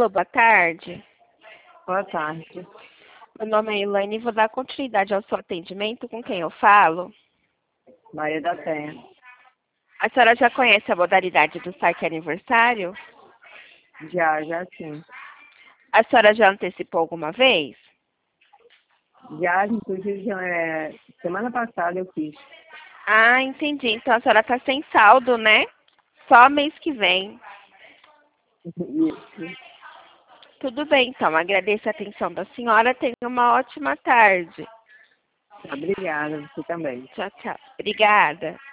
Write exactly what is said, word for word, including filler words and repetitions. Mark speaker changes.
Speaker 1: Alô, boa tarde.
Speaker 2: Boa tarde.
Speaker 1: Meu nome é Elaine e vou dar continuidade ao seu atendimento. Com quem eu falo?
Speaker 2: Maria da Penha.
Speaker 1: A senhora já conhece a modalidade do saque aniversário?
Speaker 2: Já, já sim.
Speaker 1: A senhora já antecipou alguma vez?
Speaker 2: Já, inclusive, é, semana passada eu fiz.
Speaker 1: Ah, entendi. Então a senhora está sem saldo, né? Só mês que vem.
Speaker 2: Isso.
Speaker 1: Tudo bem, então. Agradeço a atenção da senhora. Tenha uma ótima tarde.
Speaker 2: Obrigada, você também.
Speaker 1: Tchau, tchau. Obrigada.